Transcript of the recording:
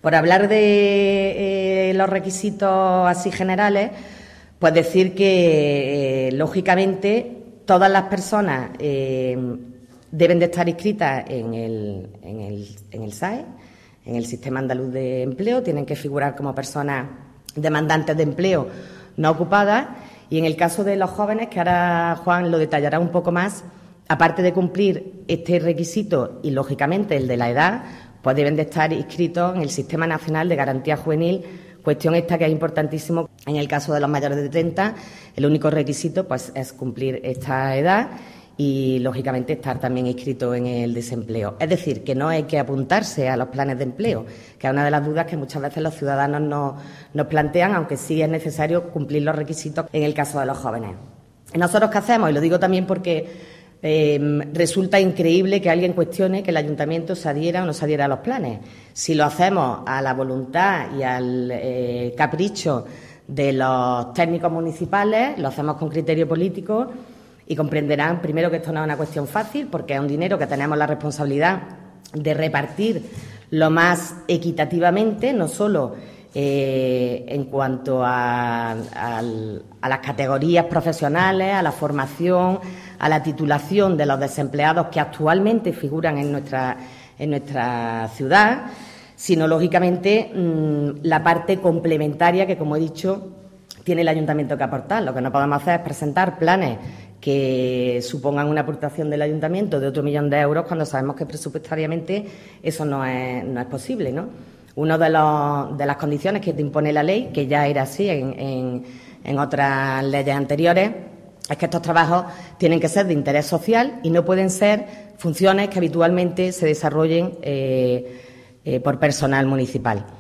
Por hablar de los requisitos así generales, pues decir que, lógicamente, todas las personas deben de estar inscritas en el SAE, en el Sistema Andaluz de Empleo, tienen que figurar como personas demandantes de empleo no ocupadas, y en el caso de los jóvenes, que ahora Juan lo detallará un poco más, aparte de cumplir este requisito y, lógicamente, el de la edad, pues deben de estar inscritos en el Sistema Nacional de Garantía Juvenil, cuestión esta que es importantísimo. En el caso de los mayores de 30, el único requisito pues es cumplir esta edad y, lógicamente, estar también inscrito en el desempleo. Es decir, que no hay que apuntarse a los planes de empleo, que es una de las dudas que muchas veces los ciudadanos nos plantean, aunque sí es necesario cumplir los requisitos en el caso de los jóvenes. ¿Nosotros qué hacemos? Y lo digo también porque resulta increíble que alguien cuestione que el ayuntamiento se adhiera o no se adhiera a los planes. Si lo hacemos a la voluntad y al capricho de los técnicos municipales, lo hacemos con criterio político, y comprenderán primero que esto no es una cuestión fácil, porque es un dinero que tenemos la responsabilidad de repartir lo más equitativamente, no solo en cuanto a las categorías profesionales, a la formación, a la titulación de los desempleados que actualmente figuran en nuestra ciudad, sino, lógicamente, la parte complementaria que, como he dicho, tiene el ayuntamiento que aportar. Lo que no podemos hacer es presentar planes que supongan una aportación del ayuntamiento de otro 1 millón de euros cuando sabemos que presupuestariamente eso no es posible, ¿no? Una de las condiciones que te impone la ley, que ya era así en otras leyes anteriores, es que estos trabajos tienen que ser de interés social y no pueden ser funciones que habitualmente se desarrollen por personal municipal.